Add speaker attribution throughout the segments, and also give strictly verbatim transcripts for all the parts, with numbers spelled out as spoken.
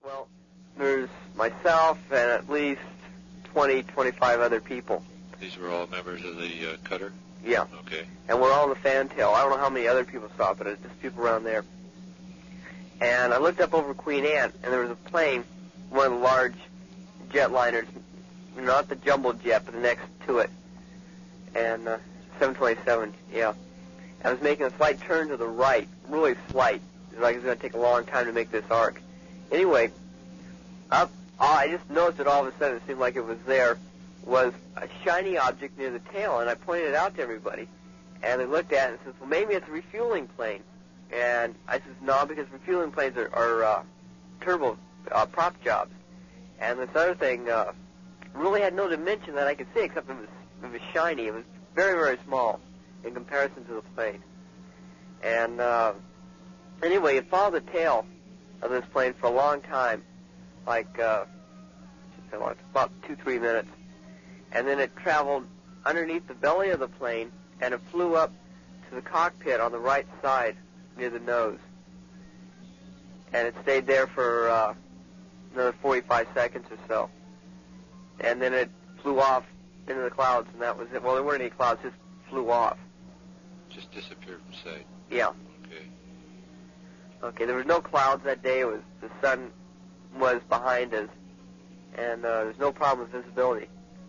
Speaker 1: Well, there's myself and at least twenty, twenty-five other people.
Speaker 2: These were all members of the uh, cutter?
Speaker 1: Yeah.
Speaker 2: Okay.
Speaker 1: And we're all in the fantail. I don't know how many other people saw it, but it's just people around there. And I looked up over Queen Anne, and there was a plane, one of the large jetliners, not the jumbo jet, but the next to it, and uh, seven twenty-seven, yeah. I was making a slight turn to the right, really slight. It was like it was going to take a long time to make this arc. Anyway, up, oh, I just noticed that all of a sudden it seemed like it was there, was a shiny object near the tail, and I pointed it out to everybody. And they looked at it and said, well, maybe it's a refueling plane. And I said, no, because refueling planes are, are uh, turbo uh, prop jobs. And this other thing uh, really had no dimension that I could see, except it was, it was shiny. It was very, very small in comparison to the plane. And uh, anyway, it followed the tail of this plane for a long time, like uh, about two, three minutes. And then it traveled underneath the belly of the plane, and it flew up to the cockpit on the right side near the nose. And it stayed there for uh, another forty-five seconds or so. And then it flew off into the clouds, and that was it. Well, there weren't any clouds, just flew off.
Speaker 2: Just disappeared from sight?
Speaker 1: Yeah.
Speaker 2: Okay.
Speaker 1: Okay, there was no clouds that day. It was the sun was behind us, and uh, there's no problem with visibility.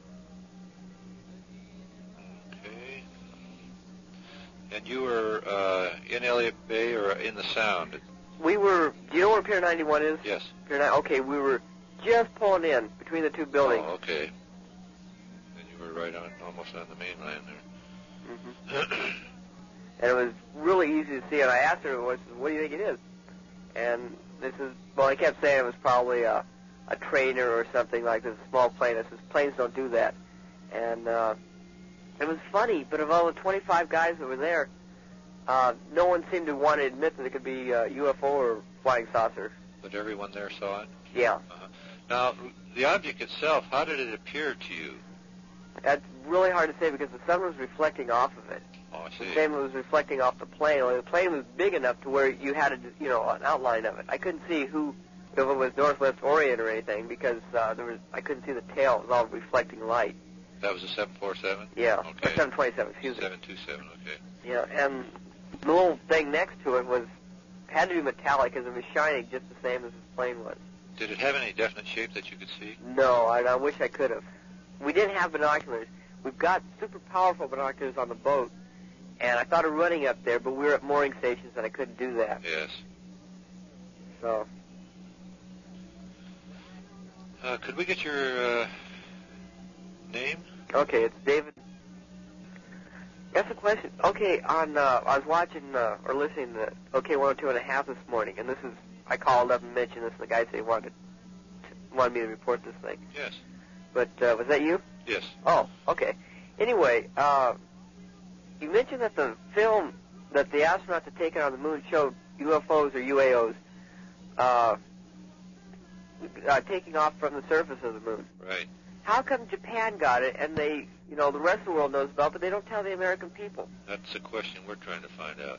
Speaker 2: Okay. And you were uh, in Elliott Bay or in the Sound?
Speaker 1: We were, do you know where Pier ninety-one is?
Speaker 2: Yes.
Speaker 1: Pier nine, okay, we were just pulling in between the two buildings.
Speaker 2: Oh, okay. And you were right on, almost on the mainland there.
Speaker 1: Mm-hmm. And it was really easy to see, and I asked her, what do you think it is? And this is, well, I kept saying it was probably a, a trainer or something like this, a small plane. I said, planes don't do that. And uh, it was funny, but of all the twenty-five guys that were there, uh, no one seemed to want to admit that it could be a U F O or flying saucer.
Speaker 2: But everyone there saw it?
Speaker 1: Yeah.
Speaker 2: Uh-huh. Now, the object itself, how did it appear to you?
Speaker 1: That's really hard to say because the sun was reflecting off of it.
Speaker 2: Oh, I see.
Speaker 1: The same was reflecting off the plane. Only the plane was big enough to where you had a, you know, an outline of it. I couldn't see who, if it was northwest orient or anything, because uh, there was, I couldn't see the tail. It was all reflecting light.
Speaker 2: That was a seven forty-seven?
Speaker 1: Yeah,
Speaker 2: Okay.
Speaker 1: or seven twenty-seven, excuse me.
Speaker 2: seven twenty-seven, okay.
Speaker 1: Yeah, and the little thing next to it was, had to be metallic because it was shining just the same as this plane was.
Speaker 2: Did it have any definite shape that you could see?
Speaker 1: No, I, I wish I could have. We didn't have binoculars. We've got super powerful binoculars on the boat, and I thought of running up there, but we were at mooring stations and I couldn't do that.
Speaker 2: Yes.
Speaker 1: So.
Speaker 2: Uh, could we get your uh, name?
Speaker 1: Okay, it's David. That's a question. Okay, on uh, I was watching uh, or listening to OK one oh two and a half this morning, and this is I called up and mentioned this, and the guy said he wanted to, wanted me to report this thing.
Speaker 2: Yes.
Speaker 1: But uh, was that you?
Speaker 2: Yes.
Speaker 1: Oh, okay. Anyway, uh, you mentioned that the film that the astronauts had taken on the moon showed U F Os or U A Os uh, uh, taking off from the surface of the moon.
Speaker 2: Right.
Speaker 1: How come Japan got it and they, you know, the rest of the world knows about it, but they don't tell the American people?
Speaker 2: That's a question we're trying to find out.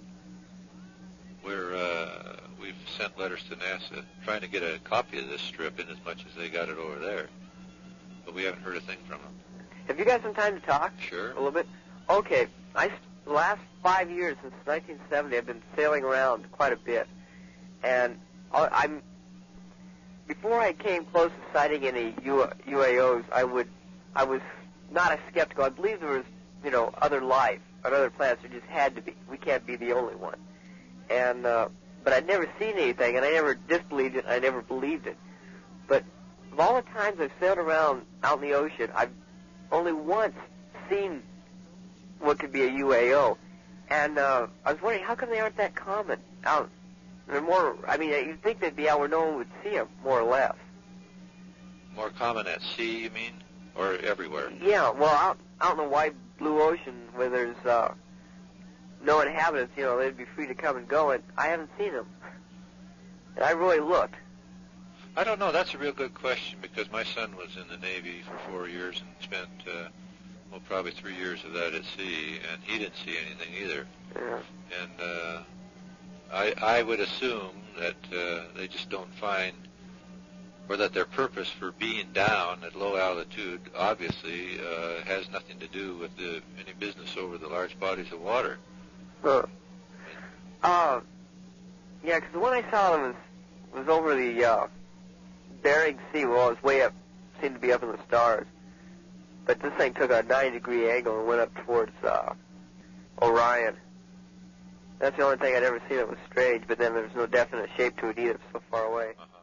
Speaker 2: We're, uh, we've sent letters to NASA trying to get a copy of this strip in as much as they got it over there. But we haven't heard a thing from them.
Speaker 1: Have you got some time to talk?
Speaker 2: Sure.
Speaker 1: A little bit? Okay. I, the last five years, since nineteen seventy, I've been sailing around quite a bit. And I'm, before I came close to sighting any U, UAOs, I would, I was not a skeptical. I believed there was, you know, other life on other planets. There just had to be. We can't be the only one. And, uh, but I'd never seen anything, and I never disbelieved it, and I never believed it. But of all the times I've sailed around out in the ocean, I've only once seen what could be a U A O. And uh, I was wondering, how come they aren't that common out? They're more, I mean, you'd think they'd be out where no one would see them, more or less.
Speaker 2: More common at sea, you mean? Or everywhere?
Speaker 1: Yeah, well, out, out in the wide blue ocean where there's uh, no inhabitants, you know, they'd be free to come and go, and I haven't seen them. And I really looked.
Speaker 2: I don't know. That's a real good question because my son was in the Navy for four years and spent, uh, well, probably three years of that at sea, and he didn't see anything either.
Speaker 1: Yeah.
Speaker 2: And uh, I, I would assume that uh, they just don't find or that their purpose for being down at low altitude obviously uh, has nothing to do with the, any business over the large bodies of water.
Speaker 1: Huh. Uh, yeah, because the one I saw was was over the uh, Bering Sea. Well, it was way up, seemed to be up in the stars. But this thing took a ninety degree angle and went up towards uh, Orion. That's the only thing I'd ever seen that was strange, but then there was no definite shape to it either. It was so far away.
Speaker 2: Uh-huh.